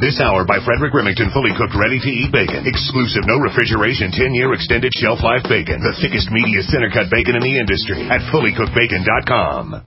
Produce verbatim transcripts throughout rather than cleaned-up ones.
This hour by Frederick Remington, fully cooked, ready-to-eat bacon. Exclusive, no refrigeration, ten-year extended shelf life bacon. The thickest, meatiest, center-cut bacon in the industry at fully cooked bacon dot com.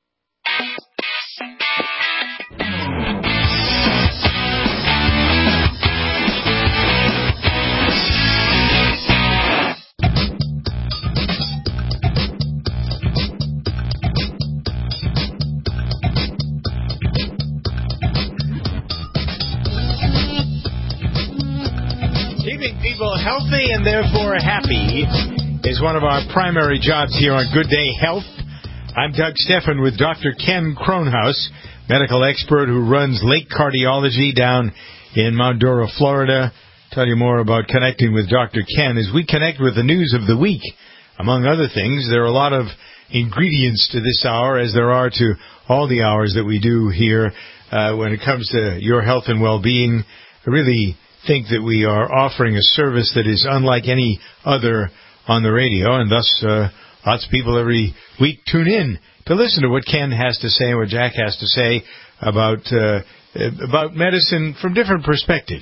People healthy and therefore happy is one of our primary jobs here on Good Day Health. I'm Doug Steffen with Doctor Ken Kronhaus, medical expert who runs Lake Cardiology down in Mount Dora, Florida. Tell you more about connecting with Doctor Ken as we connect with the news of the week. Among other things, there are a lot of ingredients to this hour, as there are to all the hours that we do here uh, when it comes to your health and well-being. I really think that we are offering a service that is unlike any other on the radio, and thus uh, lots of people every week tune in to listen to what Ken has to say and what Jack has to say about uh, about medicine from different perspectives.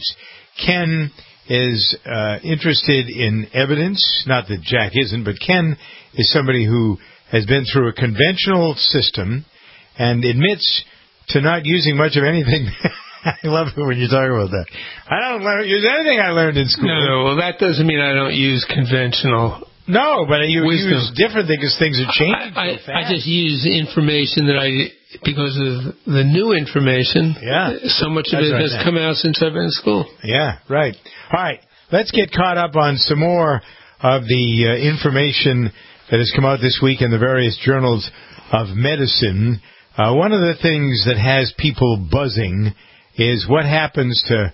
Ken is uh, interested in evidence, not that Jack isn't, but Ken is somebody who has been through a conventional system and admits to not using much of anything. I love it when you talk about that. I don't learn, use anything I learned in school. No, no, well, that doesn't mean I don't use conventional No, but you wisdom. use different things because things are changing I, so I, fast. I just use information that I, because of the new information, yeah. so much of That's it right, has man. come out since I've been in school. Yeah, right. All right, let's get caught up on some more of the uh, information that has come out this week in the various journals of medicine. Uh, one of the things that has people buzzing is what happens to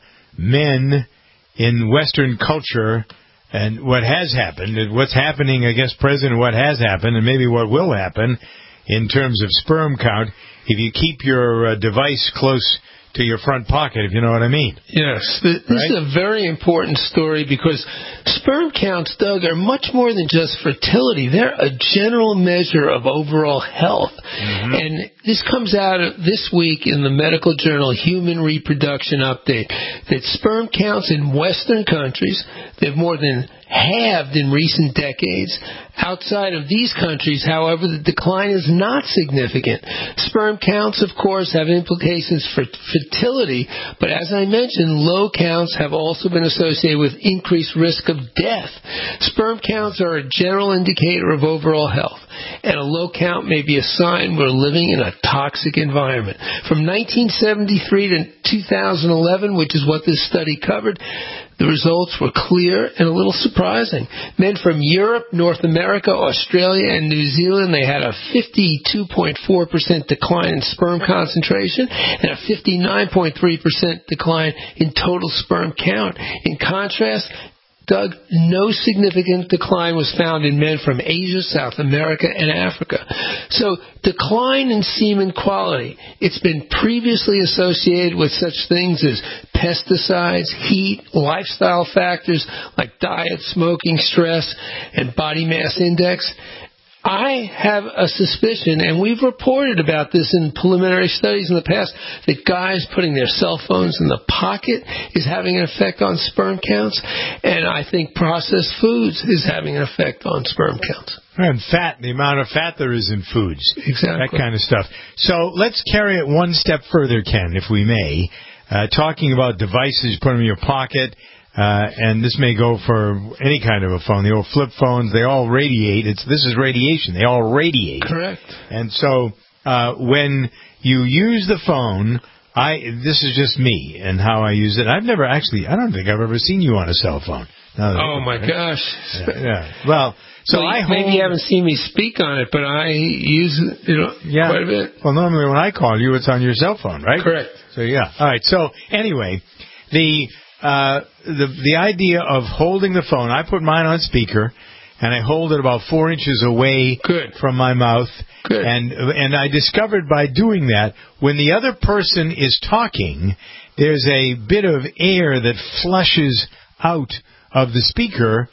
men in Western culture and what has happened, and what's happening, I guess, present, and what has happened, and maybe what will happen in terms of sperm count if you keep your uh, device close to your front pocket, if you know what I mean. Yes. This Right? is a very important story because sperm counts, Doug, are much more than just fertility. They're a general measure of overall health. Mm-hmm. And this comes out this week in the medical journal Human Reproduction Update, that sperm counts in Western countries, they've more than halved in recent decades. Outside of these countries, however, the decline is not significant. Sperm counts, of course, have implications for fertility, but as I mentioned, low counts have also been associated with increased risk of death. Sperm counts are a general indicator of overall health, and a low count may be a sign we're living in a toxic environment. From nineteen seventy-three to two thousand eleven, which is what this study covered, the results were clear and a little surprising. Men from Europe, North America, Australia, and New Zealand, they had a fifty-two point four percent decline in sperm concentration and a fifty-nine point three percent decline in total sperm count. In contrast, Doug, no significant decline was found in men from Asia, South America, and Africa. So, decline in semen quality. It's been previously associated with such things as pesticides, heat, lifestyle factors like diet, smoking, stress, and body mass index. I have a suspicion, and we've reported about this in preliminary studies in the past, that guys putting their cell phones in the pocket is having an effect on sperm counts, and I think processed foods is having an effect on sperm counts. And fat, the amount of fat there is in foods. Exactly. That kind of stuff. So let's carry it one step further, Ken, if we may, uh, talking about devices you put in your pocket. Uh, and this may go for any kind of a phone. The old flip phones, they all radiate. It's This is radiation. They all radiate. Correct. And so uh, when you use the phone, I this is just me and how I use it. I've never actually, I don't think I've ever seen you on a cell phone. Oh, my right? gosh. Yeah, yeah. Well, so well, I hold... Maybe you haven't seen me speak on it, but I use it you know, yeah. quite a bit. Well, normally when I call you, it's on your cell phone, right? Correct. So, yeah. All right. So, anyway, the... Uh, the the idea of holding the phone, I put mine on speaker, and I hold it about four inches away Good. from my mouth. Good. And and I discovered by doing that, when the other person is talking, there's a bit of air that flushes out of the speaker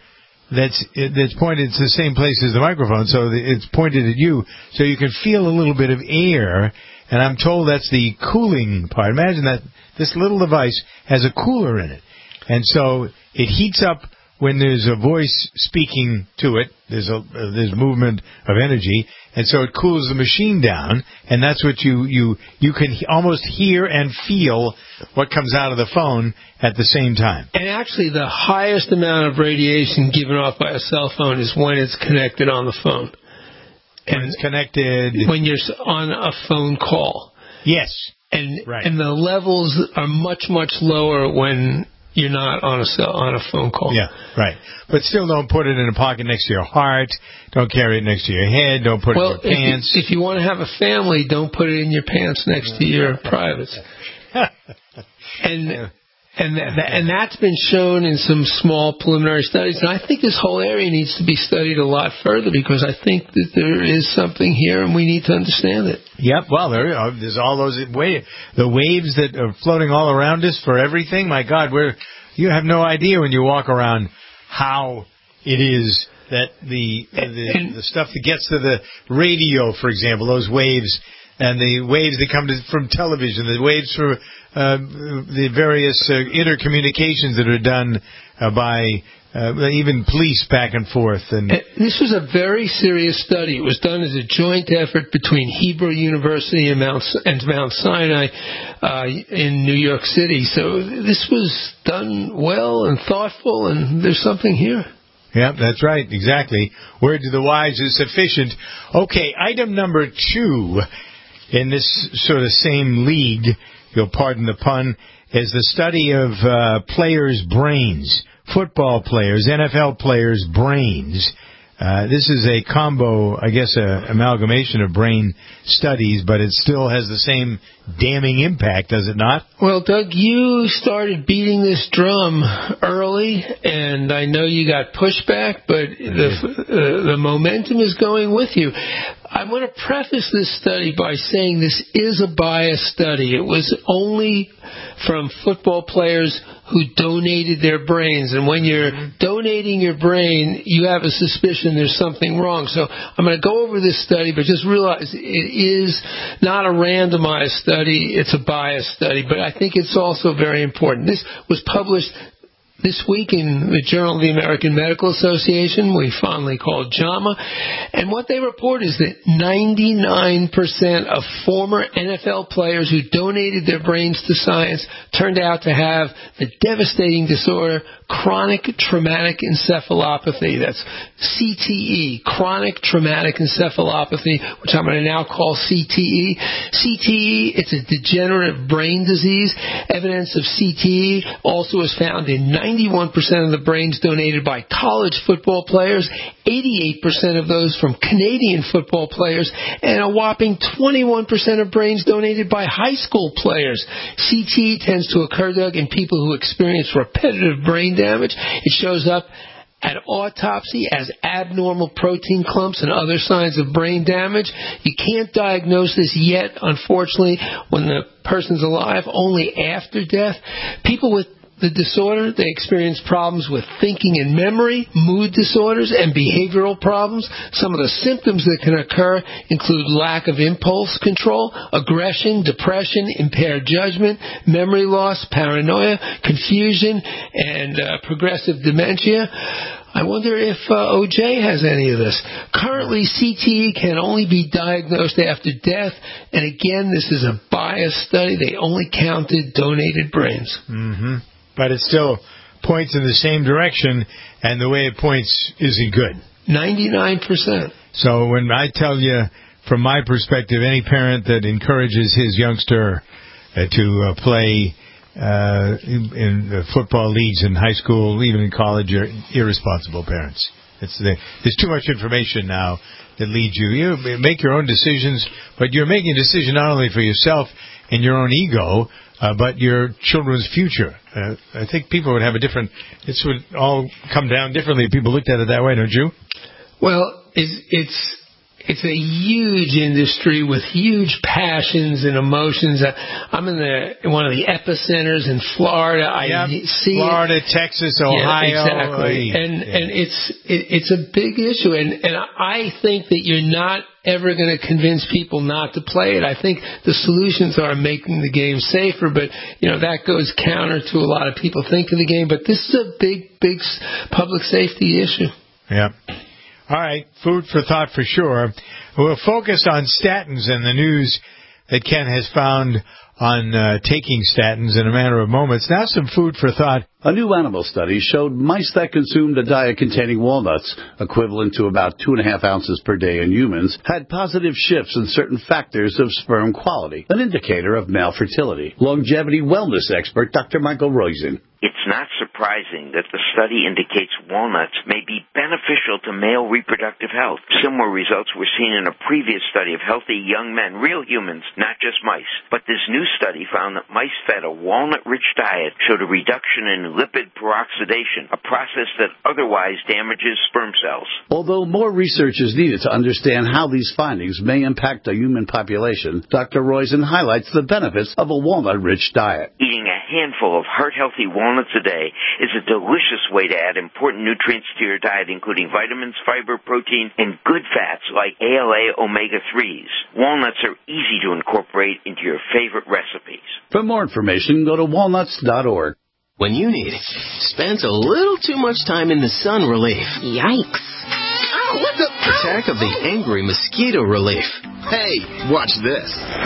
that's that's pointed to the same place as the microphone, so it's pointed at you, so you can feel a little bit of air. And I'm told that's the cooling part. Imagine that this little device has a cooler in it, and so it heats up when there's a voice speaking to it. There's a uh, there's movement of energy, and so it cools the machine down, and that's what you you you can he- almost hear and feel what comes out of the phone at the same time. And actually, the highest amount of radiation given off by a cell phone is when it's connected on the phone. When it's connected, when you're on a phone call. Yes, and right. and the levels are much much lower when you're not on a cell on a phone call. Yeah, right. But still, don't put it in a pocket next to your heart. Don't carry it next to your head. Don't put well, it in your pants. If you, if you want to have a family, don't put it in your pants next to your privates. and. Yeah. And that, and that's been shown in some small preliminary studies. And I think this whole area needs to be studied a lot further because I think that there is something here and we need to understand it. Yep. Well, there are, there's all those waves, the waves that are floating all around us for everything. My God, we're, you have no idea when you walk around how it is that the the, and, the stuff that gets to the radio, for example, those waves. And the waves that come to, from television, the waves from uh, the various uh, intercommunications that are done uh, by uh, even police back and forth. And this was a very serious study. It was done as a joint effort between Hebrew University and Mount, and Mount Sinai uh, in New York City. So this was done well and thoughtful, and there's something here. Yeah, that's right, exactly. Word to the wise is sufficient. Okay, item number two. In this sort of same league, you'll pardon the pun, is the study of uh, players' brains, football players, N F L players' brains. Uh, this is a combo, I guess, a amalgamation of brain studies, but it still has the same damning impact, does it not? Well, Doug, you started beating this drum early, and I know you got pushback, but the, uh, the momentum is going with you. I want to preface this study by saying this is a biased study. It was only from football players who donated their brains. And when you're mm-hmm. donating your brain, you have a suspicion there's something wrong. So I'm going to go over this study, but just realize it is not a randomized study. It's a biased study. But I think it's also very important. This was published this week in the Journal of the American Medical Association, we fondly call JAMA, and what they report is that ninety-nine percent of former N F L players who donated their brains to science turned out to have the devastating disorder chronic traumatic encephalopathy. That's C T E, chronic traumatic encephalopathy, which I'm going to now call C T E. C T E, it's a degenerative brain disease. Evidence of C T E also is found in ninety-one percent of the brains donated by college football players, eighty-eight percent of those from Canadian football players, and a whopping twenty-one percent of brains donated by high school players. C T E tends to occur, Doug, in people who experience repetitive brain damage. It shows up at autopsy as abnormal protein clumps and other signs of brain damage. You can't diagnose this yet, unfortunately, when the person's alive, only after death. People with the disorder, they experience problems with thinking and memory, mood disorders, and behavioral problems. Some of the symptoms that can occur include lack of impulse control, aggression, depression, impaired judgment, memory loss, paranoia, confusion, and uh, progressive dementia. I wonder if uh, O J has any of this. Currently, C T E can only be diagnosed after death, and again, this is a biased study. They only counted donated brains. Mm-hmm. But it still points in the same direction, and the way it points isn't good. ninety-nine percent. So when I tell you, from my perspective, any parent that encourages his youngster uh, to uh, play uh, in, in uh, football leagues in high school, even in college, are irresponsible parents. It's the, there's too much information now that leads you. You make your own decisions, but you're making a decision not only for yourself and your own ego, Uh, but your children's future. Uh, I think people would have a different, this would all come down differently if people looked at it that way, don't you? Well, it's, it's it's a huge industry with huge passions and emotions. I'm in the in one of the epicenters in Florida. I yep. see Florida, it. Texas, Ohio. Yeah, exactly. And yeah. and it's it, it's a big issue. And and I think that you're not ever going to convince people not to play it. I think the solutions are making the game safer, but you know that goes counter to a lot of people thinking the game. But this is a big, big public safety issue. Yeah. All right, food for thought for sure. We'll focus on statins and the news that Ken has found on uh, taking statins in a matter of moments. Now some food for thought. A new animal study showed mice that consumed a diet containing walnuts, equivalent to about two and a half ounces per day in humans, had positive shifts in certain factors of sperm quality, an indicator of male fertility. Longevity wellness expert Doctor Michael Roizen. It's not surprising that the study indicates walnuts may be beneficial to male reproductive health. Similar results were seen in a previous study of healthy young men, real humans, not just mice. But this new study found that mice fed a walnut-rich diet showed a reduction in lipid peroxidation, a process that otherwise damages sperm cells. Although more research is needed to understand how these findings may impact the human population, Doctor Roizen highlights the benefits of a walnut-rich diet. Eating a handful of heart-healthy walnuts a day is a delicious way to add important nutrients to your diet, including vitamins, fiber, protein, and good fats like A L A omega threes. Walnuts are easy to incorporate into your favorite recipes. For more information, go to walnuts dot org. When you need it, spends a little too much time in the sun relief. Yikes. Oh, what the? Attack of the angry mosquito relief. Hey, watch this.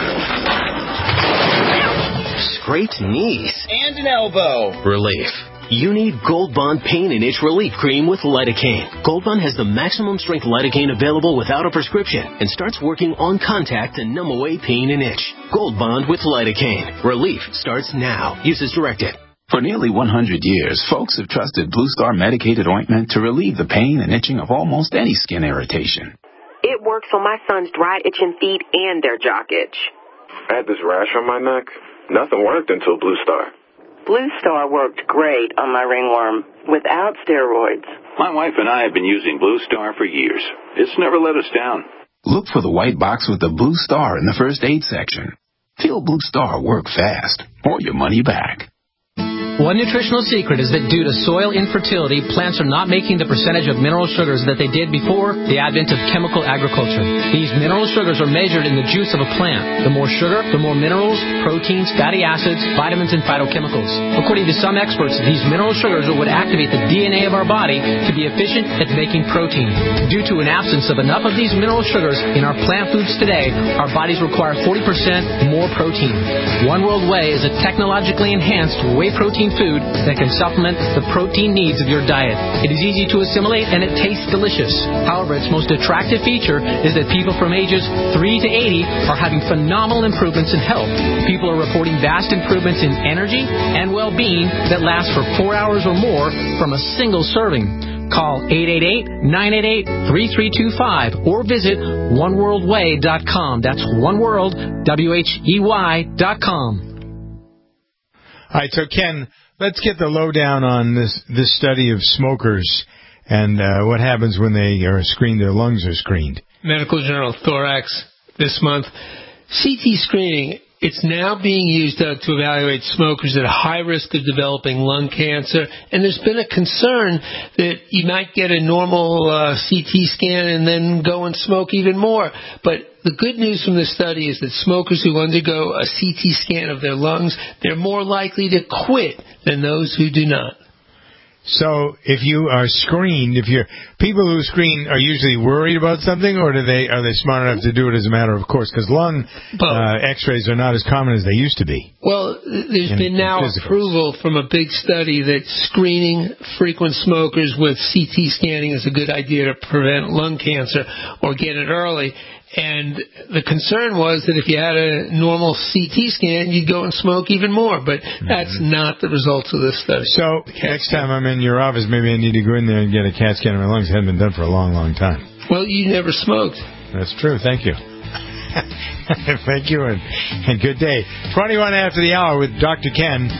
Scraped knees. And an elbow. Relief. You need Gold Bond Pain and Itch Relief Cream with lidocaine. Gold Bond has the maximum strength lidocaine available without a prescription and starts working on contact to numb away pain and itch. Gold Bond with lidocaine. Relief starts now. Use as directed. For nearly one hundred years, folks have trusted Blue Star medicated ointment to relieve the pain and itching of almost any skin irritation. It works on my son's dried itching feet and their jock itch. I had this rash on my neck. Nothing worked until Blue Star. Blue Star worked great on my ringworm without steroids. My wife and I have been using Blue Star for years. It's never let us down. Look for the white box with the Blue Star in the first aid section. Feel Blue Star work fast or your money back. One nutritional secret is that due to soil infertility, plants are not making the percentage of mineral sugars that they did before the advent of chemical agriculture. These mineral sugars are measured in the juice of a plant. The more sugar, the more minerals, proteins, fatty acids, vitamins, and phytochemicals. According to some experts, these mineral sugars are what activate the D N A of our body to be efficient at making protein. Due to an absence of enough of these mineral sugars in our plant foods today, our bodies require forty percent more protein. One World Whey is a technologically enhanced whey protein food that can supplement the protein needs of your diet. It is easy to assimilate and it tastes delicious. However, its most attractive feature is that people from ages three to eighty are having phenomenal improvements in health. People are reporting vast improvements in energy and well-being that last for four hours or more from a single serving. Call eight eight eight, nine eight eight, three three two five or visit one world way dot com. That's one world, W H E Y dot com. All right, so Ken, let's get the lowdown on this this study of smokers and uh, what happens when they are screened, their lungs are screened. Medical Journal Thorax this month. C T screening, it's now being used, Doug, to evaluate smokers at a high risk of developing lung cancer. And there's been a concern that you might get a normal uh, C T scan and then go and smoke even more. But the good news from this study is that smokers who undergo a C T scan of their lungs, they're more likely to quit than those who do not. So if you are screened, if you're people who screen are usually worried about something, or do they are they smart enough to do it as a matter of course? Because lung uh, X-rays are not as common as they used to be. Well, there's in, been now approval from a big study that screening frequent smokers with C T scanning is a good idea to prevent lung cancer or get it early. And the concern was that if you had a normal C T scan, you'd go and smoke even more. But mm-hmm. that's not the results of this study. So next time I'm in your office, maybe I need to go in there and get a CAT scan of my lungs. It hadn't been done for a long, long time. Well, you never smoked. That's true. Thank you. Thank you, and, and good day. twenty-one after the hour with Doctor Ken.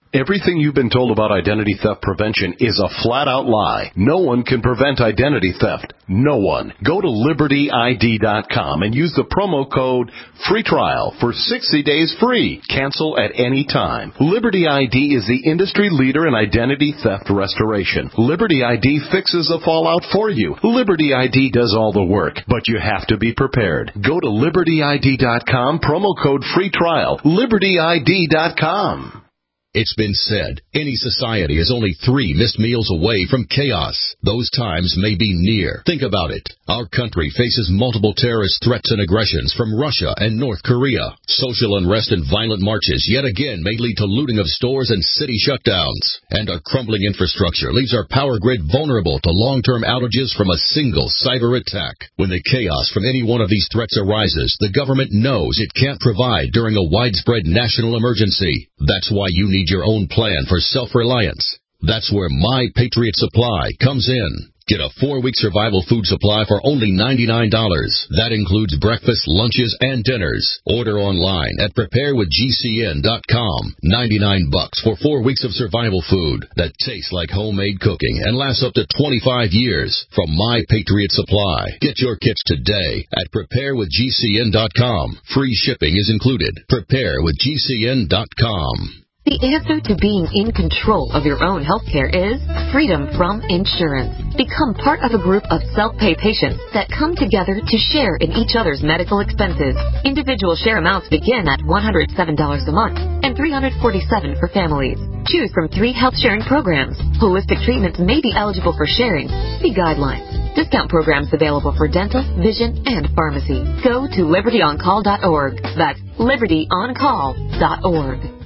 Everything you've been told about identity theft prevention is a flat-out lie. No one can prevent identity theft. No one. Go to Liberty I D dot com and use the promo code FREE TRIAL for sixty days free. Cancel at any time. Liberty I D is the industry leader in identity theft restoration. Liberty I D fixes the fallout for you. Liberty I D does all the work, but you have to be prepared. Go to Liberty I D dot com, promo code FREE TRIAL. Liberty I D dot com. It's been said, any society is only three missed meals away from chaos. Those times may be near. Think about it. Our country faces multiple terrorist threats and aggressions from Russia and North Korea. Social unrest and violent marches yet again may lead to looting of stores and city shutdowns. And our crumbling infrastructure leaves our power grid vulnerable to long-term outages from a single cyber attack. When the chaos from any one of these threats arises, the government knows it can't provide during a widespread national emergency. That's why you need your own plan for self-reliance. That's where My Patriot Supply comes in. Get a four-week survival food supply for only ninety-nine dollars. That includes breakfast, lunches, and dinners. Order online at prepare with G C N dot com. ninety-nine bucks for four weeks of survival food that tastes like homemade cooking and lasts up to twenty-five years from My Patriot Supply. Get your kits today at prepare with G C N dot com. Free shipping is included. prepare with G C N dot com. The answer to being in control of your own healthcare is freedom from insurance. Become part of a group of self-pay patients that come together to share in each other's medical expenses. Individual share amounts begin at one hundred seven dollars a month and three hundred forty-seven dollars for families. Choose from three health sharing programs. Holistic treatments may be eligible for sharing. See guidelines. Discount programs available for dental, vision, and pharmacy. Go to liberty on call dot org. That's liberty on call dot org.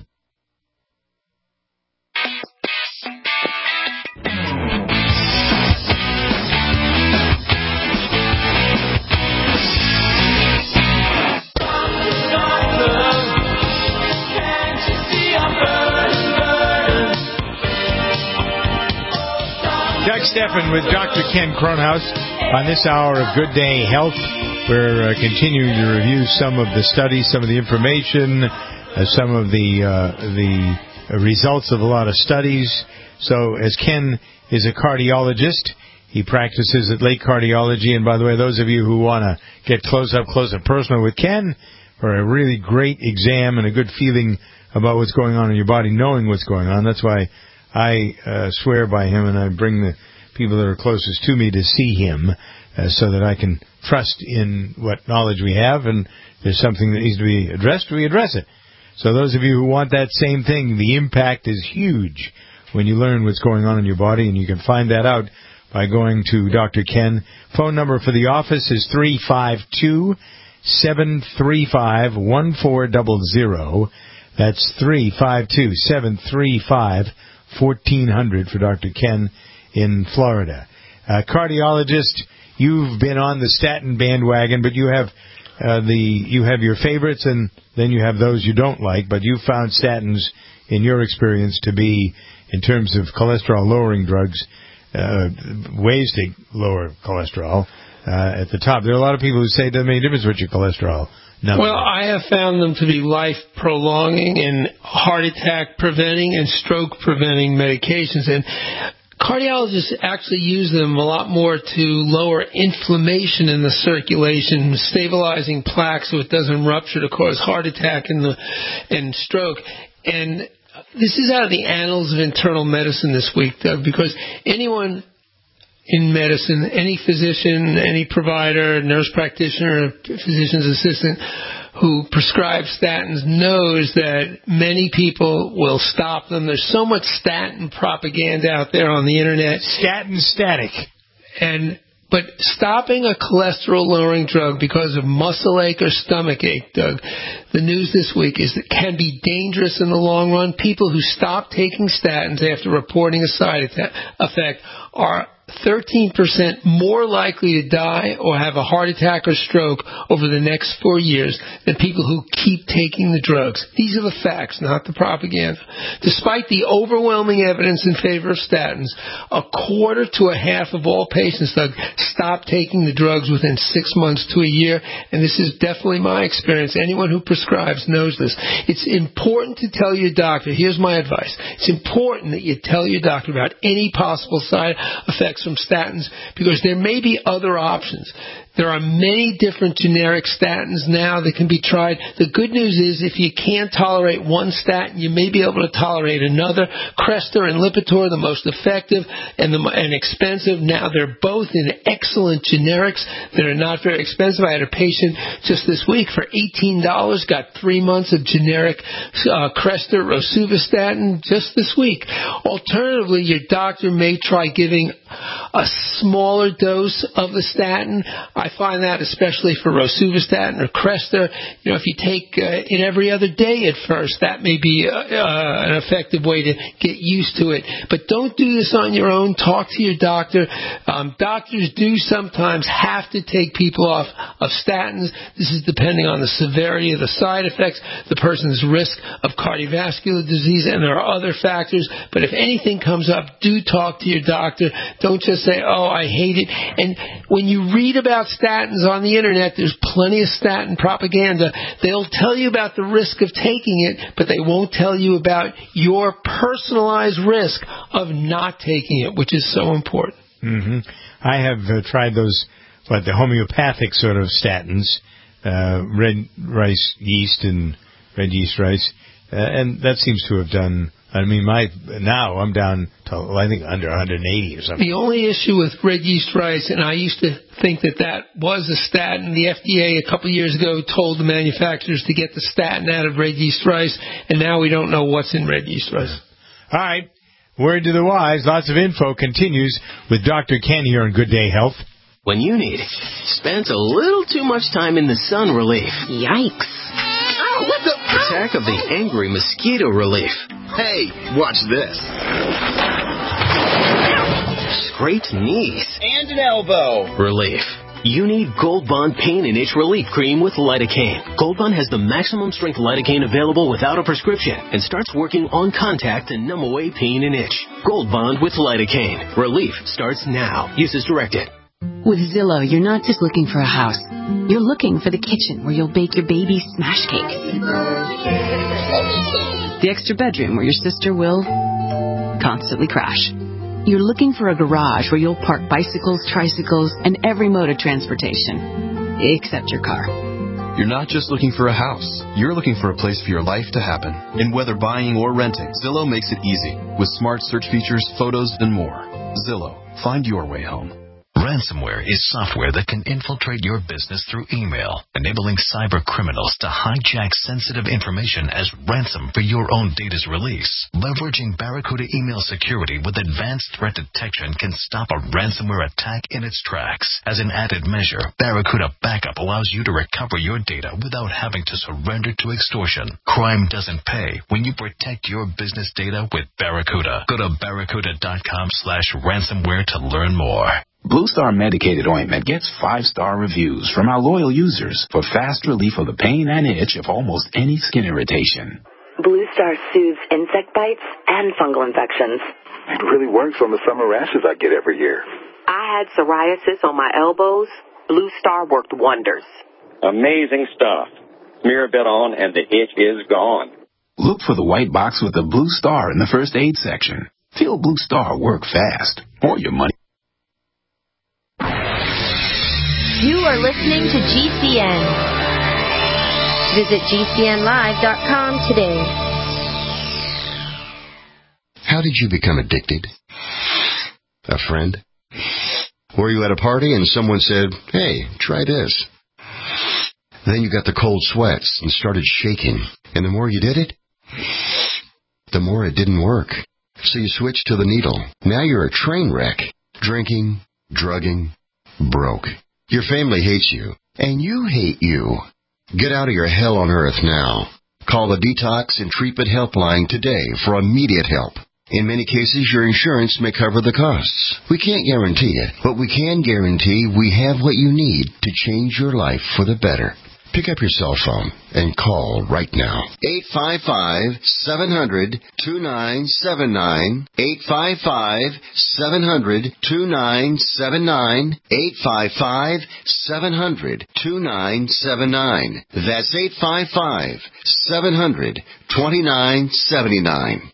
Doug Stephan with Doctor Ken Kronhaus on this hour of Good Day Health. We're uh, continuing to review some of the studies, some of the information, uh, some of the uh, the results of a lot of studies. So, as Ken is a cardiologist, he practices at Lake Cardiology. And by the way, those of you who want to get close up, close and personal with Ken for a really great exam and a good feeling about what's going on in your body, knowing what's going on, that's why I uh, swear by him, and I bring the people that are closest to me to see him uh, so that I can trust in what knowledge we have, and if there's something that needs to be addressed, we address it. So those of you who want that same thing, the impact is huge when you learn what's going on in your body, and you can find that out by going to Doctor Ken. Phone number for the office is three five two, seven three five, one four zero zero. That's three five two, seven three five, fourteen hundred for Doctor Ken in Florida. Uh, cardiologist, you've been on the statin bandwagon, but you have uh, the you have your favorites, and then you have those you don't like. But you found statins, in your experience, to be, in terms of cholesterol-lowering drugs, uh, ways to lower cholesterol uh, at the top. There are a lot of people who say it doesn't make a difference what your cholesterol. No. Well, I have found them to be life-prolonging and heart attack preventing and stroke preventing medications. And cardiologists actually use them a lot more to lower inflammation in the circulation, stabilizing plaques so it doesn't rupture to cause heart attack and, the, and stroke. And this is out of the Annals of Internal Medicine this week, Doug, because anyone in medicine, any physician, any provider, nurse practitioner, physician's assistant who prescribes statins knows that many people will stop them. There's so much statin propaganda out there on the internet. Statin static. And but stopping a cholesterol-lowering drug because of muscle ache or stomach ache, Doug, the news this week is that can be dangerous in the long run. People who stop taking statins after reporting a side effect are thirteen percent more likely to die or have a heart attack or stroke over the next four years than people who keep taking the drugs. These are the facts, not the propaganda. Despite the overwhelming evidence in favor of statins, a quarter to a half of all patients, Doug, stop taking the drugs within six months to a year, and this is definitely my experience. Anyone who prescribes knows this. It's important to tell your doctor, here's my advice, it's important that you tell your doctor about any possible side effects from statins because there may be other options. There are many different generic statins now that can be tried. The good news is if you can't tolerate one statin, you may be able to tolerate another. Crestor and Lipitor, the most effective and, the, and expensive. Now they're both in excellent generics that are not very expensive. I had a patient just this week for eighteen dollars, got three months of generic uh, Crestor rosuvastatin just this week. Alternatively, your doctor may try giving a smaller dose of the statin. I find that especially for rosuvastatin or Crestor, you know, if you take uh, it every other day at first, that may be uh, uh, an effective way to get used to it. But don't do this on your own. Talk to your doctor. Um, doctors do sometimes have to take people off of statins. This is depending on the severity of the side effects, the person's risk of cardiovascular disease, and there are other factors. But if anything comes up, do talk to your doctor. Don't just say, oh, I hate it. And when you read about statins on the internet, there's plenty of statin propaganda. They'll tell you about the risk of taking it, but they won't tell you about your personalized risk of not taking it, which is so important. Mm-hmm. I have uh, tried those, what, the homeopathic sort of statins, uh, red rice yeast and red yeast rice, uh, and that seems to have done. I mean, my now I'm down to, I think, under one hundred eighty or something. The only issue with red yeast rice, and I used to think that that was a statin, the F D A a couple of years ago told the manufacturers to get the statin out of red yeast rice, and now we don't know what's in red yeast rice. All right. Word to the wise. Lots of info continues with Doctor Ken here on Good Day Health. When you need it, spent a little too much time in the sun relief. Yikes. Oh, what the? Attack of the angry mosquito relief. Hey, watch this. Scraped knees. And an elbow. Relief. You need Gold Bond Pain and Itch Relief Cream with lidocaine. Gold Bond has the maximum strength lidocaine available without a prescription and starts working on contact to numb away pain and itch. Gold Bond with lidocaine. Relief starts now. Use as directed. With Zillow, you're not just looking for a house. You're looking for the kitchen where you'll bake your baby's smash cake. The extra bedroom where your sister will constantly crash. You're looking for a garage where you'll park bicycles, tricycles, and every mode of transportation, except your car. You're not just looking for a house. You're looking for a place for your life to happen. And whether buying or renting, Zillow makes it easy with smart search features, photos, and more. Zillow. Find your way home. Ransomware is software that can infiltrate your business through email, enabling cyber criminals to hijack sensitive information as ransom for your own data's release. Leveraging Barracuda email security with advanced threat detection can stop a ransomware attack in its tracks. As an added measure, Barracuda Backup allows you to recover your data without having to surrender to extortion. Crime doesn't pay when you protect your business data with Barracuda. Go to barracuda.com slash ransomware to learn more. Blue Star Medicated Ointment gets five-star reviews from our loyal users for fast relief of the pain and itch of almost any skin irritation. Blue Star soothes insect bites and fungal infections. It really works on the summer rashes I get every year. I had psoriasis on my elbows. Blue Star worked wonders. Amazing stuff. Smear a bit on and the itch is gone. Look for the white box with the Blue Star in the first aid section. Feel Blue Star work fast, or your money. You are listening to G C N. Visit G C N live dot com today. How did you become addicted? A friend? Were you at a party and someone said, hey, try this? Then you got the cold sweats and started shaking. And the more you did it, the more it didn't work. So you switched to the needle. Now you're a train wreck. Drinking, drugging, broke. Your family hates you, and you hate you. Get out of your hell on earth now. Call the Detox and Treatment Helpline today for immediate help. In many cases, your insurance may cover the costs. We can't guarantee it, but we can guarantee we have what you need to change your life for the better. Pick up your cell phone and call right now. eight five five, seven hundred, two nine seven nine. eight five five, seven hundred, two nine seven nine. eight five five, seven hundred, two nine seven nine. That's eight five five, seven hundred, two nine seven nine.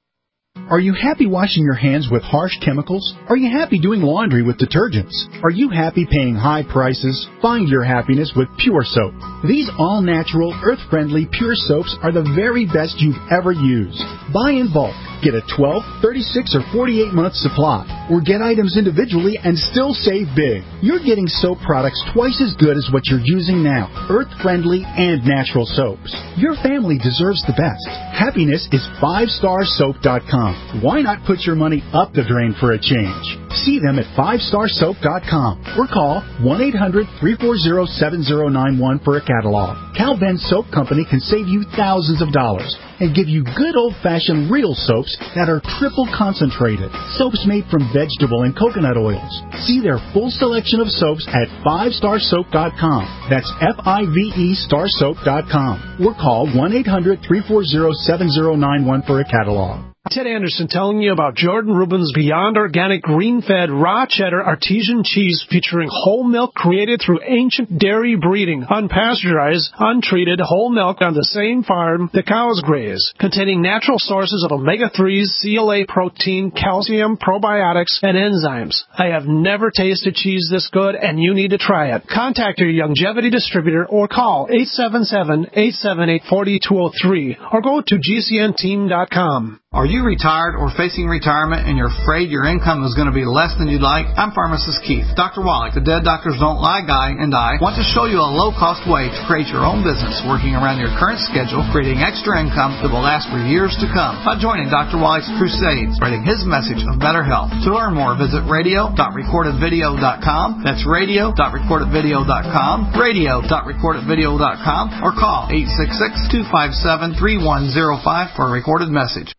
Are you happy washing your hands with harsh chemicals? Are you happy doing laundry with detergents? Are you happy paying high prices? Find your happiness with Pure Soap. These all-natural, earth-friendly Pure Soaps are the very best you've ever used. Buy in bulk. Get a twelve, thirty-six, or forty-eight month supply. Or get items individually and still save big. You're getting soap products twice as good as what you're using now. Earth-friendly and natural soaps. Your family deserves the best. Happiness is five star soap dot com. Why not put your money up the drain for a change? See them at five star soap dot com or call one eight hundred, three four zero, seven zero nine one for a catalog. Cal Ben Soap Company can save you thousands of dollars and give you good old-fashioned real soaps that are triple concentrated. Soaps made from vegetable and coconut oils. See their full selection of soaps at five star soap dot com. That's F I V E star soap dot com. Or call one eight hundred, three four zero, seven zero nine one for a catalog. Ted Anderson telling you about Jordan Rubin's Beyond Organic Green-Fed Raw Cheddar Artesian Cheese featuring whole milk created through ancient dairy breeding, unpasteurized, untreated whole milk on the same farm the cows graze, containing natural sources of omega threes, C L A protein, calcium, probiotics, and enzymes. I have never tasted cheese this good, and you need to try it. Contact your Youngevity distributor or call eight seven seven, eight seven eight, four two zero three or go to G C N team dot com. Are you retired or facing retirement and you're afraid your income is going to be less than you'd like? I'm Pharmacist Keith. Doctor Wallach, the Dead Doctors Don't Lie guy, and I want to show you a low-cost way to create your own business working around your current schedule, creating extra income that will last for years to come by joining Doctor Wallach's crusades, spreading his message of better health. To learn more, visit radio dot recorded video dot com. That's radio dot recorded video dot com, radio dot recorded video dot com, or call eight six six, two five seven, three one zero five for a recorded message.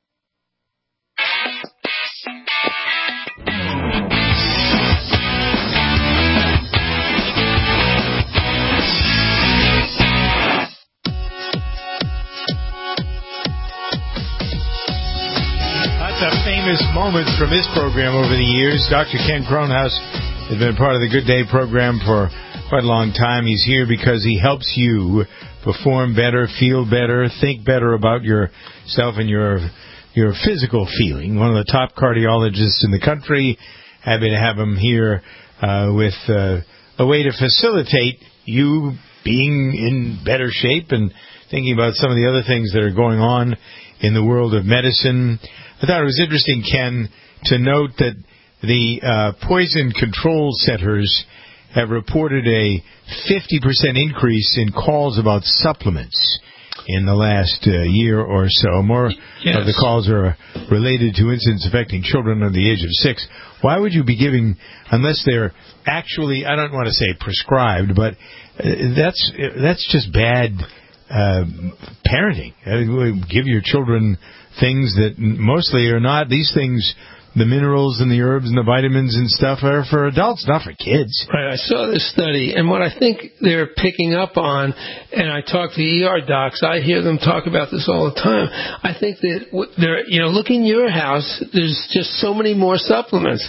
Famous moments from his program over the years. Doctor Ken Kronhaus has been part of the Good Day program for quite a long time. He's here because he helps you perform better, feel better, think better about yourself and your your physical feeling. One of the top cardiologists in the country. Happy to have him here uh, with uh, a way to facilitate you being in better shape and thinking about some of the other things that are going on in the world of medicine. I thought it was interesting, Ken, to note that the uh, poison control centers have reported a fifty percent increase in calls about supplements in the last uh, year or so. More yes. of the calls are related to incidents affecting children under the age of six. Why would you be giving, unless they're actually, I don't want to say prescribed, but uh, that's that's just bad uh, parenting. Uh, give your children things that mostly are not. These things, the minerals and the herbs and the vitamins and stuff, are for adults, not for kids. Right. I saw this study, and what I think they're picking up on, and I talk to E R docs, I hear them talk about this all the time. I think that they're, you know, look in your house, there's just so many more supplements.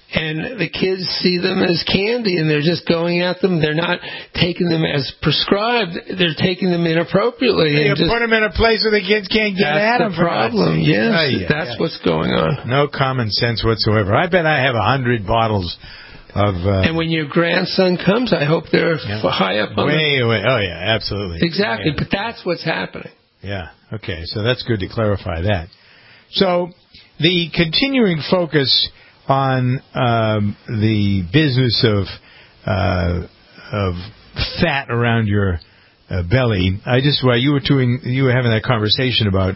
And the kids see them as candy, and they're just going at them. They're not taking them as prescribed. They're taking them inappropriately. You and just, put them in a place where the kids can't get at them. That's the problem, yes. Oh, yeah, that's yeah. what's going on. No common sense whatsoever. I bet I have a hundred bottles of... Uh, and when your grandson comes, I hope they're yeah. high up on Way away. Oh, yeah, absolutely. Exactly, yeah. but that's what's happening. Yeah, okay, so that's good to clarify that. So the continuing focus on um, the business of uh, of fat around your uh, belly. I just while you were doing, you were having that conversation about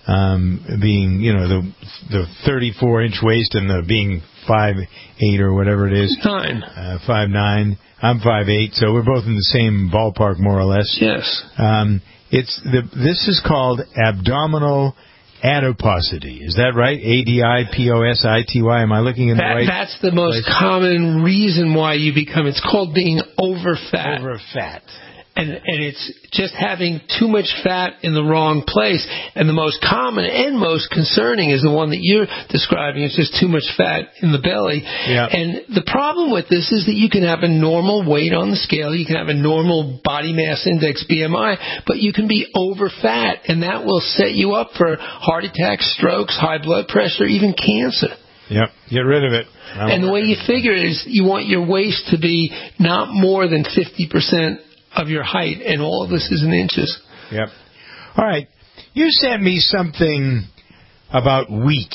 um, being, you know, the the thirty-four inch waist and the being five eight or whatever it is. Nine. Uh, five nine. I'm five eight, so we're both in the same ballpark more or less. Yes. Um, it's the this is called abdominal adiposity. Is that right? A D I P O S I T Y. Am I looking in the that, right That's the most place? common reason why you become, it's called being over fat. Over fat. And, and it's just having too much fat in the wrong place. And the most common and most concerning is the one that you're describing. It's just too much fat in the belly. Yeah. And the problem with this is that you can have a normal weight on the scale. You can have a normal body mass index, B M I, but you can be over fat. And that will set you up for heart attacks, strokes, high blood pressure, even cancer. Yep. Get rid of it. And the way you figure it is you want your waist to be not more than fifty percent of your height, and all of this is in inches. Yep. All right. You sent me something about wheat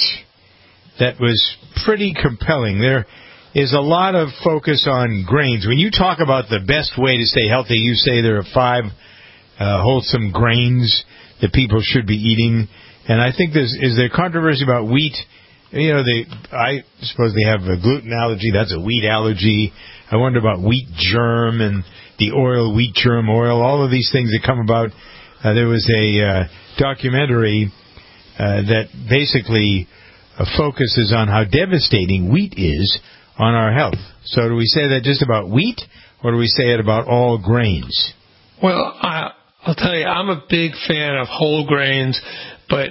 that was pretty compelling. There is a lot of focus on grains. When you talk about the best way to stay healthy, you say there are five uh, wholesome grains that people should be eating. And I think there's is there controversy about wheat. You know, they I suppose they have a gluten allergy. That's a wheat allergy. I wonder about wheat germ and the oil, wheat germ oil, all of these things that come about. Uh, there was a uh, documentary uh, that basically uh, focuses on how devastating wheat is on our health. So do we say that just about wheat, or do we say it about all grains? Well, I, I'll tell you, I'm a big fan of whole grains, but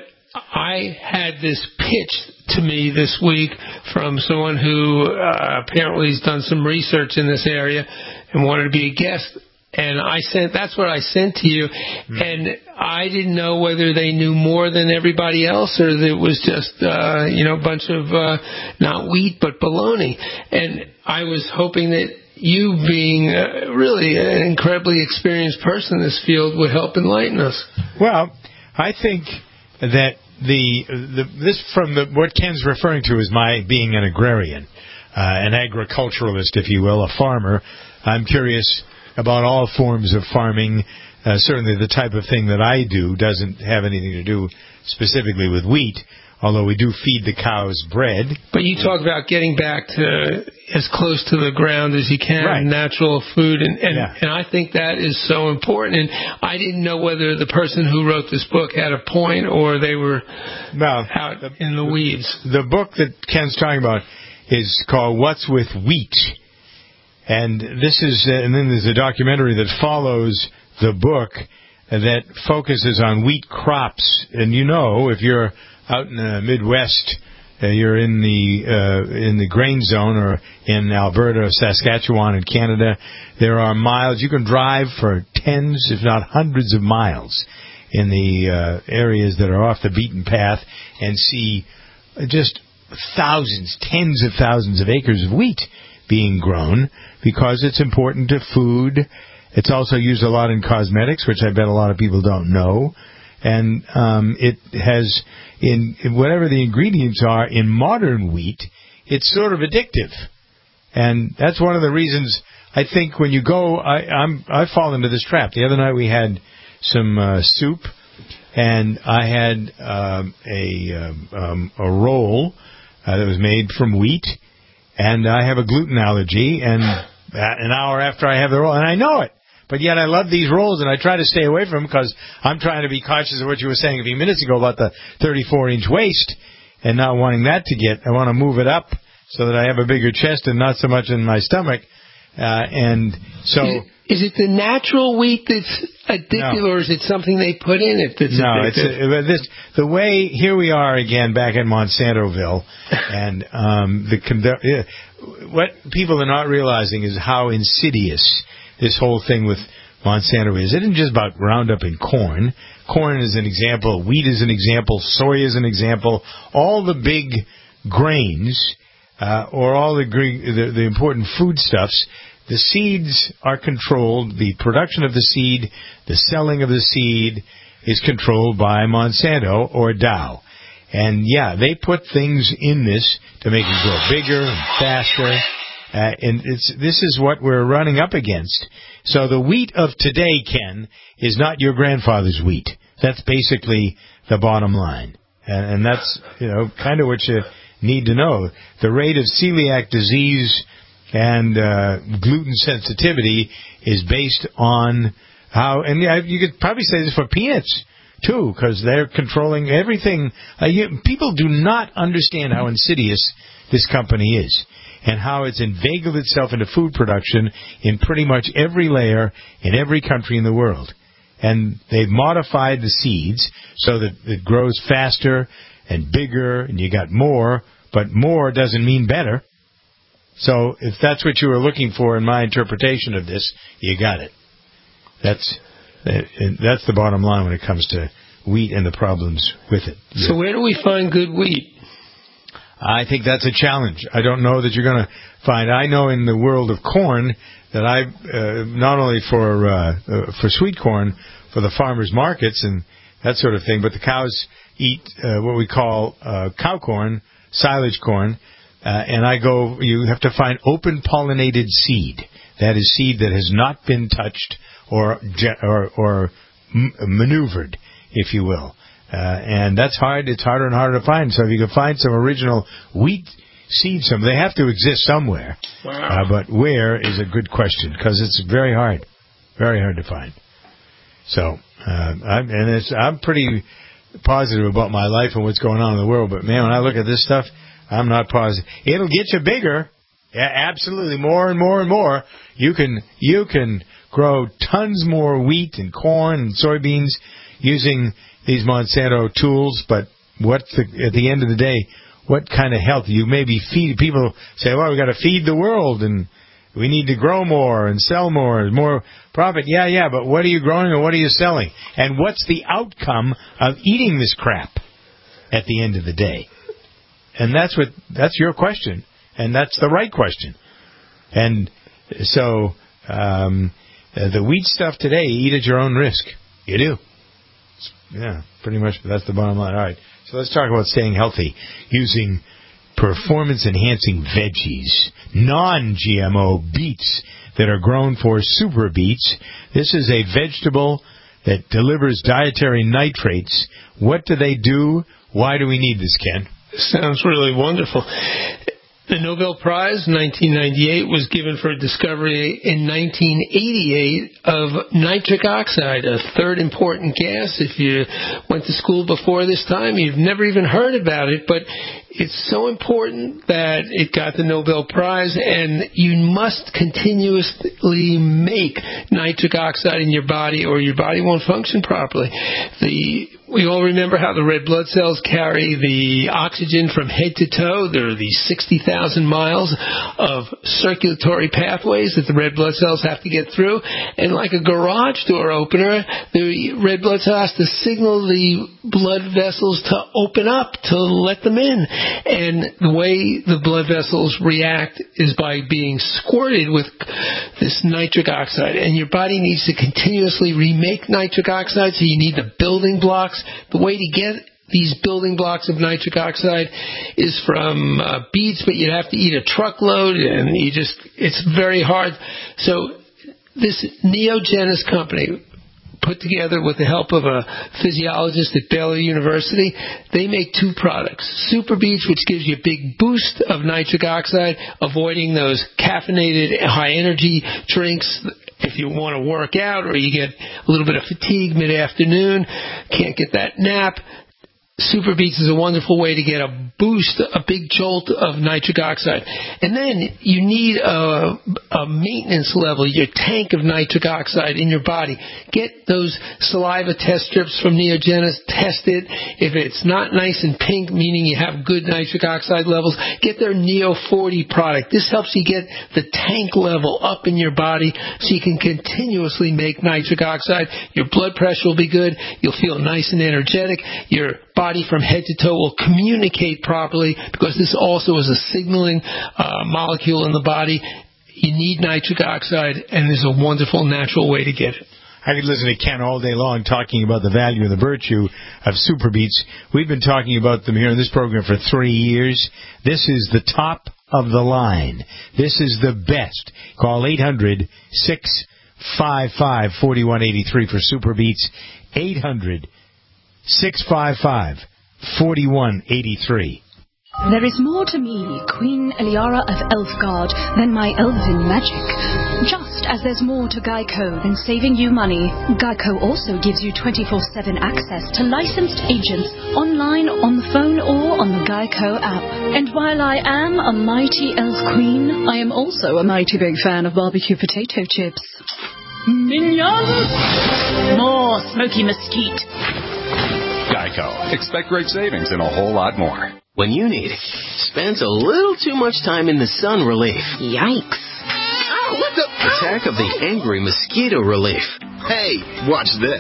I had this pitch to me this week from someone who uh, apparently has done some research in this area and wanted to be a guest. And I sent, that's what I sent to you. Mm. And I didn't know whether they knew more than everybody else or that it was just, uh, you know, a bunch of, uh, not wheat, but bologna. And I was hoping that you, being uh, really an incredibly experienced person in this field, would help enlighten us. Well, I think that the, the this from the what Ken's referring to is my being an agrarian, uh, an agriculturalist, if you will, a farmer. I'm curious about all forms of farming. Uh, certainly the type of thing that I do doesn't have anything to do specifically with wheat, although we do feed the cows bread. But you talk about getting back to as close to the ground as you can, right. natural food, and and, yeah. and I think that is so important. And I didn't know whether the person who wrote this book had a point or they were well, out in the weeds. The book that Ken's talking about is called What's with Wheat? And this is, uh, and then there's a documentary that follows the book uh, that focuses on wheat crops. And you know, if you're out in the Midwest, uh, you're in the uh, in the grain zone, or in Alberta, Saskatchewan, and Canada, there are miles. You can drive for tens, if not hundreds, of miles in the uh, areas that are off the beaten path and see just thousands, tens of thousands of acres of wheat being grown, because it's important to food. It's also used a lot in cosmetics, which I bet a lot of people don't know. And um, it has, in, in whatever the ingredients are in modern wheat, it's sort of addictive. And that's one of the reasons I think when you go, I, I'm, I fall into this trap. The other night we had some uh, soup, and I had um, a, um, a roll uh, that was made from wheat. And I have a gluten allergy, and an hour after I have the roll, and I know it, but yet I love these rolls, and I try to stay away from them because I'm trying to be conscious of what you were saying a few minutes ago about the thirty-four inch waist and not wanting that to get. I want to move it up so that I have a bigger chest and not so much in my stomach. Uh, and so... Is it the natural wheat that's addictive, no. or is it something they put in it that's no, addictive? No, it's this, the way, here we are again back in Monsantoville, and um, the yeah, what people are not realizing is how insidious this whole thing with Monsanto is. It isn't just about Roundup in corn. Corn is an example, wheat is an example, soy is an example. All the big grains, uh, or all the, the, the important foodstuffs, the seeds are controlled, the production of the seed, the selling of the seed is controlled by Monsanto or Dow. And, yeah, they put things in this to make it grow bigger and faster. Uh, and it's this is what we're running up against. So the wheat of today, Ken, is not your grandfather's wheat. That's basically the bottom line. And, and that's, you know, kind of what you need to know. The rate of celiac disease and uh, gluten sensitivity is based on how, and yeah, you could probably say this for peanuts. too, because they're controlling everything. Uh, you, people do not understand how insidious this company is and how it's inveigled itself into food production in pretty much every layer in every country in the world. And they've modified the seeds so that it grows faster and bigger, and you got more, but more doesn't mean better. So if that's what you were looking for in my interpretation of this, you got it. That's that's the bottom line when it comes to wheat and the problems with it. So where do we find good wheat? I think that's a challenge. I don't know that you're going to find. I know in the world of corn that I uh, not only for uh, uh, for sweet corn for the farmers markets and that sort of thing, but the cows eat uh, what we call uh, cow corn, silage corn, uh, and I go. You have to find open pollinated seed. That is seed that has not been touched or or, or m- maneuvered, if you will. Uh, and that's hard. It's harder and harder to find. So if you can find some original wheat seeds, some they have to exist somewhere. Wow. Uh, but where is a good question because it's very hard, very hard to find. So uh, I'm, and it's I'm pretty positive about my life and what's going on in the world. But man, when I look at this stuff, I'm not positive. It'll get you bigger. Yeah, absolutely, more and more and more. You can you can grow tons more wheat and corn and soybeans using these Monsanto tools, but what's the, at the end of the day, what kind of health? You maybe feed, people say, well, we got to feed the world and we need to grow more and sell more, more profit. Yeah, yeah, but what are you growing and what are you selling? And what's the outcome of eating this crap at the end of the day? And that's what, that's your question. And that's the right question. And so, um, the wheat stuff today, eat at your own risk. You do. Yeah, pretty much. That's the bottom line. All right. So let's talk about staying healthy using performance-enhancing veggies, non-G M O beets that are grown for super beets. This is a vegetable that delivers dietary nitrates. What do they do? Why do we need this, Ken? Sounds really wonderful. The Nobel Prize in nineteen ninety-eight was given for a discovery in nineteen eighty-eight of nitric oxide, a third important gas. If you went to school before this time, you've never even heard about it, but it's so important that it got the Nobel Prize, and you must continuously make nitric oxide in your body or your body won't function properly. The We all remember how the red blood cells carry the oxygen from head to toe. There are these sixty thousand miles of circulatory pathways that the red blood cells have to get through. And like a garage door opener, the red blood cell has to signal the blood vessels to open up to let them in. And the way the blood vessels react is by being squirted with this nitric oxide. And your body needs to continuously remake nitric oxide, so you need the building blocks. The way to get these building blocks of nitric oxide is from uh, beets, but you'd have to eat a truckload, and you just, it's very hard. So this Neogenis company, put together with the help of a physiologist at Baylor University, they make two products. Super Beets, which gives you a big boost of nitric oxide, avoiding those caffeinated high-energy drinks if you want to work out or you get a little bit of fatigue mid-afternoon, can't get that nap. Super Beets is a wonderful way to get a boost, a big jolt of nitric oxide. And then you need a, a maintenance level, your tank of nitric oxide in your body. Get those saliva test strips from Neogenis, test it. If it's not nice and pink, meaning you have good nitric oxide levels, get their Neo forty product. This helps you get the tank level up in your body so you can continuously make nitric oxide. Your blood pressure will be good. You'll feel nice and energetic. Your body from head to toe will communicate properly because this also is a signaling uh, molecule in the body. You need nitric oxide, and there's a wonderful natural way to get it. I could listen to Ken all day long talking about the value and the virtue of Super Beets. We've been talking about them here in this program for three years. This is the top of the line. This is the best. Call eight hundred, six five five, four one eight three for Super Beets. eight hundred, six five five, four one eight three. There is more to me, Queen Eliara of Elfgard, than my elven magic. Just as there's more to Geico than saving you money, Geico also gives you twenty-four seven access to licensed agents online, on the phone, or on the Geico app. And while I am a mighty elf queen, I am also a mighty big fan of barbecue potato chips. Minions! More smoky mesquite. Geico. Expect great savings and a whole lot more. When you need it, spends a little too much time in the sun relief. Yikes. Oh, what the? Attack of the angry mosquito relief. Hey, watch this.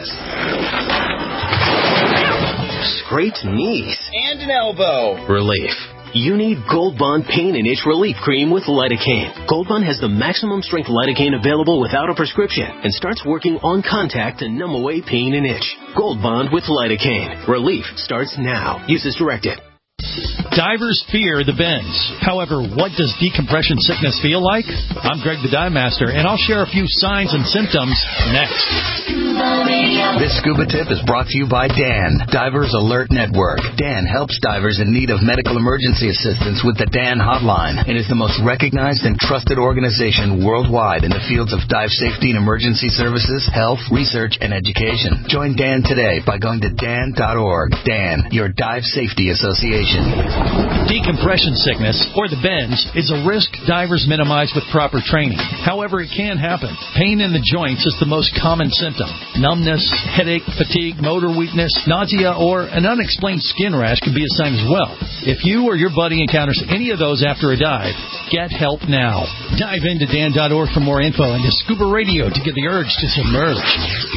Scraped knees. And an elbow. Relief. You need Gold Bond Pain and Itch Relief Cream with lidocaine. Gold Bond has the maximum strength lidocaine available without a prescription and starts working on contact to numb away pain and itch. Gold Bond with lidocaine. Relief starts now. Use as directed. Divers fear the bends. However, what does decompression sickness feel like? I'm Greg the Dive Master, and I'll share a few signs and symptoms next. This scuba tip is brought to you by Dan, Divers Alert Network. Dan helps divers in need of medical emergency assistance with the Dan Hotline and is the most recognized and trusted organization worldwide in the fields of dive safety and emergency services, health, research, and education. Join Dan today by going to dan dot org. Dan, your dive safety association. Decompression sickness, or the bends, is a risk divers minimize with proper training. However, it can happen. Pain in the joints is the most common symptom. Numbness, headache, fatigue, motor weakness, nausea, or an unexplained skin rash can be a sign as well. If you or your buddy encounters any of those after a dive, get help now. Dive into dan dot org for more info and to Scuba Radio to get the urge to submerge.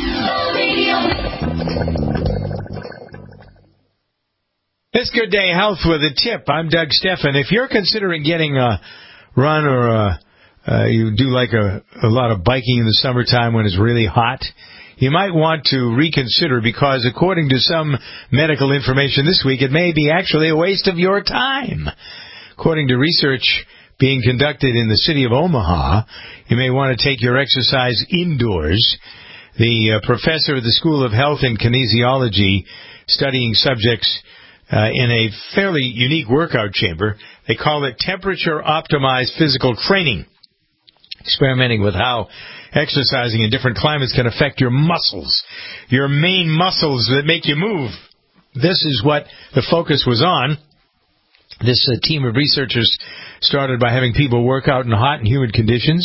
It's Good Day Health with a tip. I'm Doug Steffen. If you're considering getting a run or a, uh, you do like a, a lot of biking in the summertime when it's really hot, you might want to reconsider because according to some medical information this week, it may be actually a waste of your time. According to research being conducted in the city of Omaha, you may want to take your exercise indoors. The uh, professor of the School of Health and Kinesiology studying subjects Uh, in a fairly unique workout chamber. They call it temperature-optimized physical training, experimenting with how exercising in different climates can affect your muscles, your main muscles that make you move. This is what the focus was on. This uh, team of researchers started by having people work out in hot and humid conditions.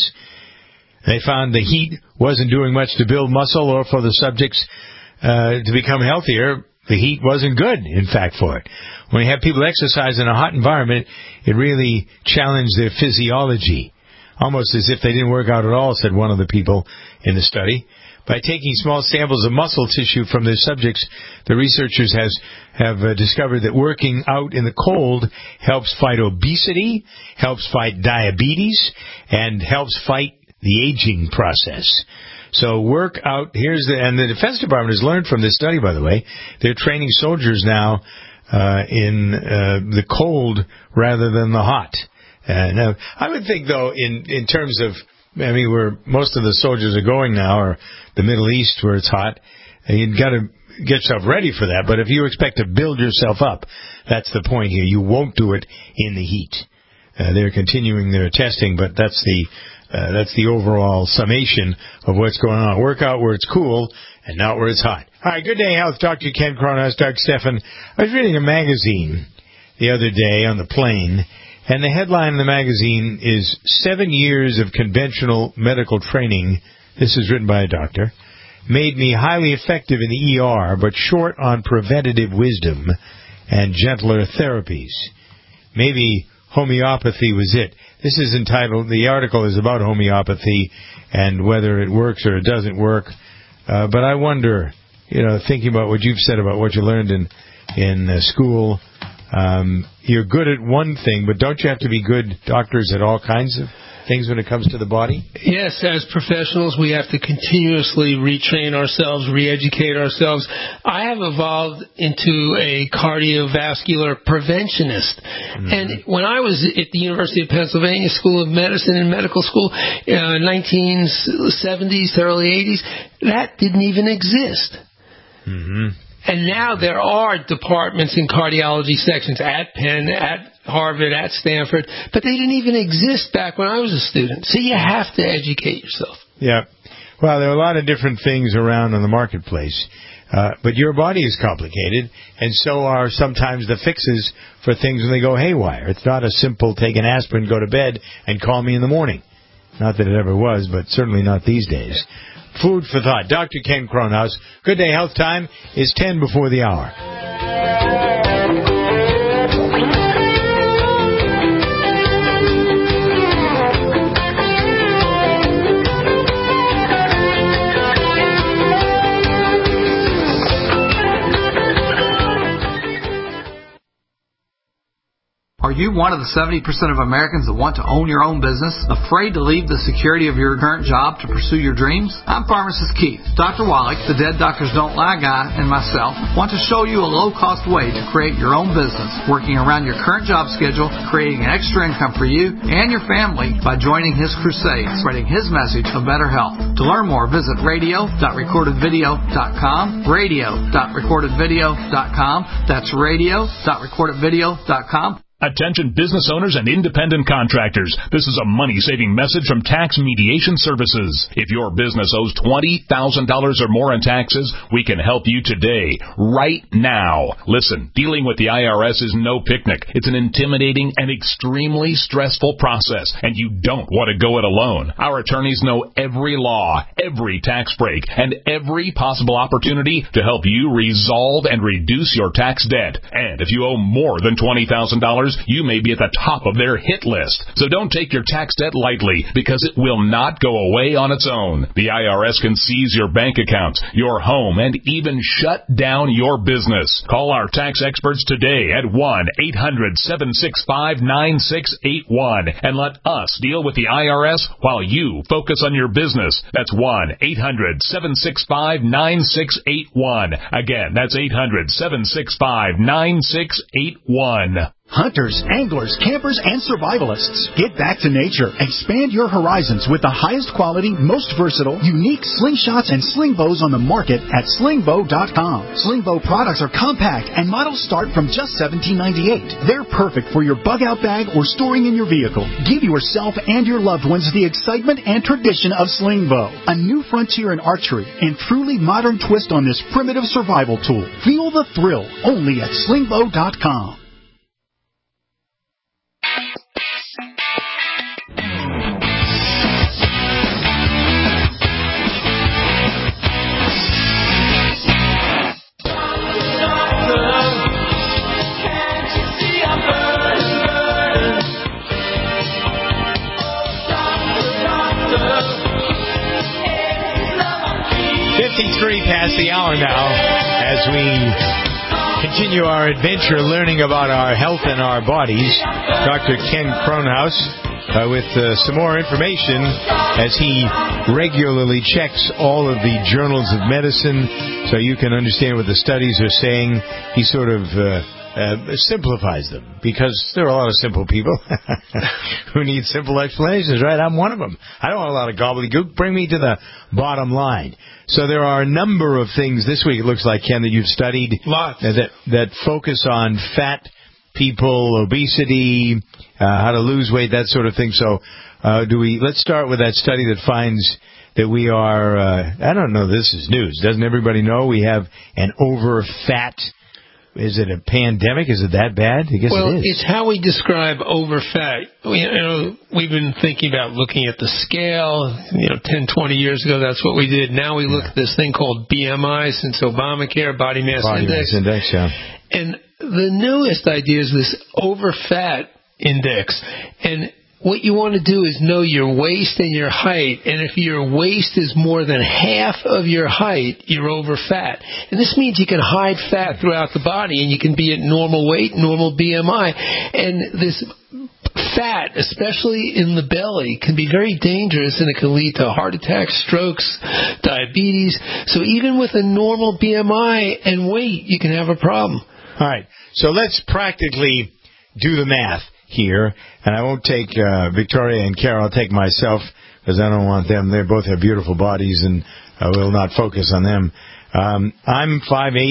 They found the heat wasn't doing much to build muscle or for the subjects uh, to become healthier. The heat wasn't good, in fact, for it. When you have people exercise in a hot environment, it really challenged their physiology, almost as if they didn't work out at all, said one of the people in the study. By taking small samples of muscle tissue from their subjects, the researchers has, have uh, discovered that working out in the cold helps fight obesity, helps fight diabetes, and helps fight the aging process. So work out, here's the, and the Defense Department has learned from this study, by the way. They're training soldiers now uh, in uh, the cold rather than the hot. Uh, now, I would think, though, in, in terms of, I mean, where most of the soldiers are going now, or the Middle East where it's hot, you've got to get yourself ready for that. But if you expect to build yourself up, that's the point here. You won't do it in the heat. Uh, they're continuing their testing, but that's the Uh, that's the overall summation of what's going on. Work out where it's cool and not where it's hot. All right, Good Day Health. Doctor Ken Cronhaus, Doug Steffen. I was reading a magazine the other day on the plane, and the headline in the magazine is Seven Years of Conventional Medical Training. This is written by a doctor. Made me highly effective in the E R, but short on preventative wisdom and gentler therapies. Maybe homeopathy was it. This is entitled, the article is about homeopathy and whether it works or it doesn't work. Uh, but I wonder, you know, thinking about what you've said about what you learned in, in uh, school, um, you're good at one thing, but don't you have to be good doctors at all kinds of things when it comes to the body? Yes, as professionals, we have to continuously retrain ourselves, re-educate ourselves. I have evolved into a cardiovascular preventionist. Mm-hmm. And when I was at the University of Pennsylvania School of Medicine and Medical School, uh, nineteen seventies to early eighties, that didn't even exist. Mm-hmm. And now there are departments in cardiology sections at Penn, at Harvard, at Stanford, but they didn't even exist back when I was a student. So you have to educate yourself. Yeah. Well, there are a lot of different things around in the marketplace. Uh, but your body is complicated, and so are sometimes the fixes for things when they go haywire. It's not a simple take an aspirin, go to bed, and call me in the morning. Not that it ever was, but certainly not these days. Food for thought. Doctor Ken Kronhaus. Good Day Health Time is ten before the hour. Are you one of the seventy percent of Americans that want to own your own business, afraid to leave the security of your current job to pursue your dreams? I'm Pharmacist Keith. Doctor Wallach, the Dead Doctors Don't Lie guy, and myself want to show you a low-cost way to create your own business, working around your current job schedule, creating an extra income for you and your family by joining his crusade, spreading his message of better health. To learn more, visit radio dot recorded video dot com, radio dot recorded video dot com. That's radio dot recorded video dot com. Attention business owners and independent contractors. This is a money-saving message from Tax Mediation Services. If your business owes twenty thousand dollars or more in taxes, we can help you today, right now. Listen, dealing with the I R S is no picnic. It's an intimidating and extremely stressful process, and you don't want to go it alone. Our attorneys know every law, every tax break, and every possible opportunity to help you resolve and reduce your tax debt. And if you owe more than twenty thousand dollars, you may be at the top of their hit list. So don't take your tax debt lightly, because it will not go away on its own. The I R S can seize your bank accounts, your home, and even shut down your business. Call our tax experts today at one eight hundred seven six five nine six eight one and let us deal with the I R S while you focus on your business. That's one eight hundred seven six five nine six eight one. Again, that's eight hundred seven six five nine six eight one. Hunters, anglers, campers, and survivalists. Get back to nature. Expand your horizons with the highest quality, most versatile, unique slingshots and sling bows on the market at sling bow dot com. Sling bow products are compact and models start from just seventeen ninety-eight. They're perfect for your bug-out bag or storing in your vehicle. Give yourself and your loved ones the excitement and tradition of sling bow. A new frontier in archery and truly modern twist on this primitive survival tool. Feel the thrill only at sling bow dot com. fifty-three past the hour now as we continue our adventure learning about our health and our bodies. Doctor Ken Kronhaus uh, with uh, some more information as he regularly checks all of the journals of medicine so you can understand what the studies are saying. He sort of uh, uh, simplifies them, because there are a lot of simple people who need simple explanations, right? I'm one of them. I don't want a lot of gobbledygook. Bring me to the bottom line. So there are a number of things this week, it looks like, Ken, that you've studied. Lots. Uh, that, that focus on fat people, obesity, uh, how to lose weight, that sort of thing. So uh, do we? Let's start with that study that finds that we are, uh, I don't know, this is news. Doesn't everybody know we have an over-fat? Is it a pandemic? Is it that bad? I guess well, it is. It's how we describe overfat. We, you know, we've been thinking about looking at the scale. You know, ten, twenty years ago, that's what we did. Now we look yeah. at this thing called B M I since Obamacare, Body Mass Body Index. Mass Index, yeah. And the newest idea is this overfat index. And what you want to do is know your waist and your height, and if your waist is more than half of your height, you're over fat. And this means you can hide fat throughout the body, and you can be at normal weight, normal B M I. And this fat, especially in the belly, can be very dangerous, and it can lead to heart attacks, strokes, diabetes. So even with a normal B M I and weight, you can have a problem. All right, so let's practically do the math here, and I won't take uh, Victoria and Carol. I'll take myself, because I don't want them. They both have beautiful bodies, and I will not focus on them. Um, I'm five eight.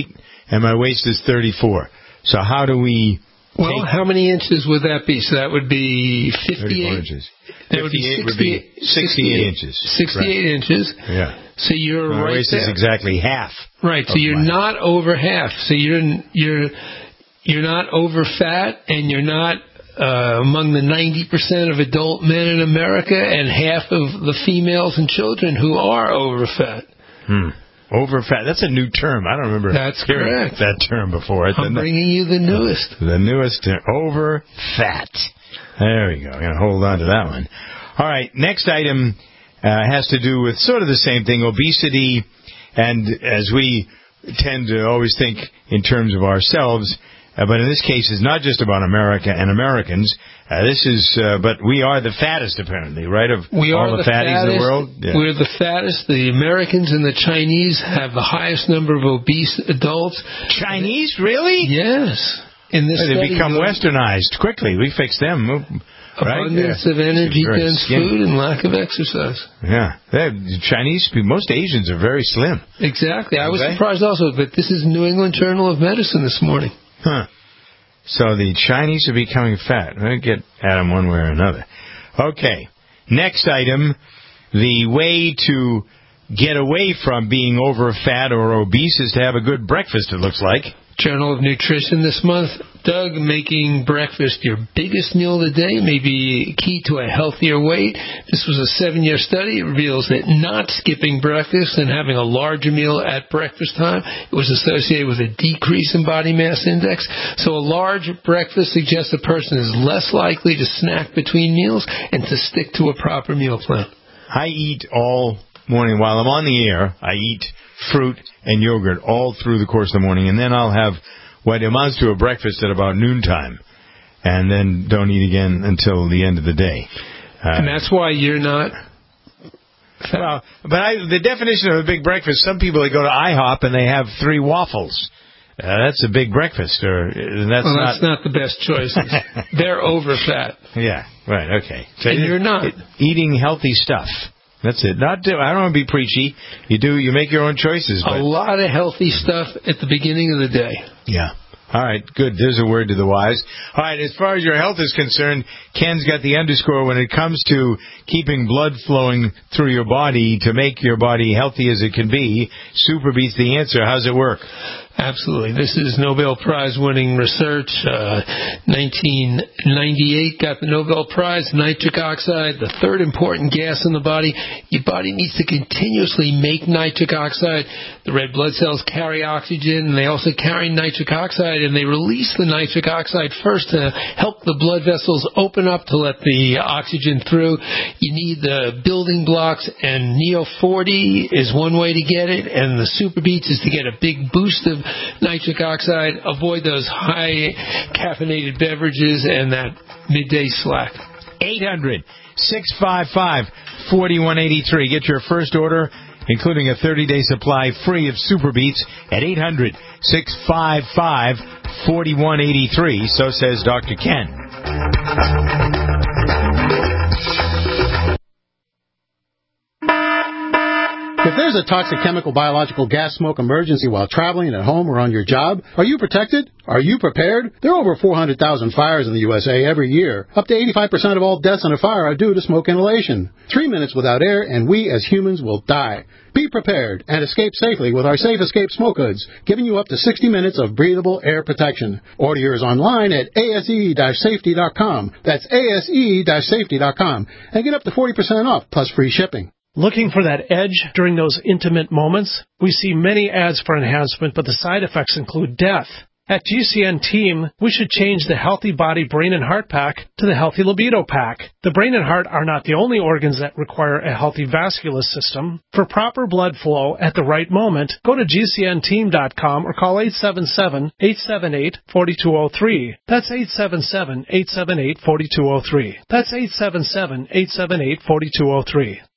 and my waist is thirty-four. So how do we... Well, how many inches would that be? So that would be fifty-eight inches. That would be, would be sixty-eight inches. sixty-eight right. inches. Yeah. So you're my right waist there. is exactly half. Right. So you're not over half. So you're you're you're not over fat, and you're not uh, among the ninety percent of adult men in America, and half of the females and children who are over fat. Hmm. Over fat. That's a new term. I don't remember That's hearing correct. that term before. I'm the, bringing you the newest. The newest term. Over fat. There we go. I'm going to hold on to that one. All right. Next item uh, has to do with sort of the same thing, obesity. And as we tend to always think in terms of ourselves, uh, but in this case, it's not just about America and Americans. Uh, this is, uh, but we are the fattest, apparently, right? Of we all are the, the fatties fattest, in the world. Yeah. We're the fattest. The Americans and the Chinese have the highest number of obese adults. Chinese, really? Yes. In this, well, they study, become westernized quickly. We fix them, right? Abundance yeah. of energy-dense food and lack of exercise. Yeah, They're, Chinese people, most Asians are very slim. Exactly. I was okay. surprised also, but this is New England Journal of Medicine this morning. Huh. So the Chinese are becoming fat. We'll get at them one way or another. Okay. Next item, the way to get away from being over fat or obese is to have a good breakfast, it looks like. Journal of Nutrition this month. Doug, making breakfast your biggest meal of the day may be key to a healthier weight. This was a seven-year study. It reveals that not skipping breakfast and having a larger meal at breakfast time it was associated with a decrease in body mass index. So a large breakfast suggests a person is less likely to snack between meals and to stick to a proper meal plan. I eat all morning. While I'm on the air, I eat fruit and yogurt all through the course of the morning, and then I'll have what amounts to a breakfast at about noontime, and then don't eat again until the end of the day. Uh, and that's why you're not... Well, but I, the definition of a big breakfast, some people, they go to IHOP and they have three waffles. Uh, that's a big breakfast, or that's well, not... that's not the best choices. They're over fat. Yeah, right, okay. So and you're not. Eating healthy stuff. That's it. Not to, I don't want to be preachy. You do. You make your own choices. But. A lot of healthy stuff at the beginning of the day. Yeah. All right. Good. There's a word to the wise. All right. As far as your health is concerned, Ken's got the underscore when it comes to keeping blood flowing through your body to make your body healthy as it can be. Super Beats the answer. How's it work? Absolutely. This is Nobel Prize-winning research. Uh, nineteen ninety-eight got the Nobel Prize. Nitric oxide, the third important gas in the body. Your body needs to continuously make nitric oxide. The red blood cells carry oxygen, and they also carry nitric oxide, and they release the nitric oxide first to help the blood vessels open up to let the oxygen through. You need the building blocks, and Neo forty is one way to get it, and the Super Beats is to get a big boost of nitric oxide. Avoid those high caffeinated beverages and that midday slack. eight hundred, six five five, four one eight three. Get your first order, including a thirty-day supply free of Super Beats at eight hundred, six five five, four one eight three. So says Doctor Ken. If there's a toxic chemical, biological, gas, smoke emergency while traveling at home or on your job, are you protected? Are you prepared? There are over four hundred thousand fires in the U S A every year. Up to eighty-five percent of all deaths in a fire are due to smoke inhalation. Three minutes without air and we as humans will die. Be prepared and escape safely with our Safe Escape Smoke Hoods, giving you up to sixty minutes of breathable air protection. Order yours online at A S E safety dot com. That's A S E safety dot com. And get up to forty percent off plus free shipping. Looking for that edge during those intimate moments? We see many ads for enhancement, but the side effects include death. At G C N Team, we should change the Healthy Body Brain and Heart Pack to the Healthy Libido Pack. The brain and heart are not the only organs that require a healthy vascular system. For proper blood flow at the right moment, go to G C N team dot com or call eight seven seven, eight seven eight, four two zero three. That's eight seven seven, eight seven eight, four two zero three. That's eight seven seven, eight seven eight, four two zero three.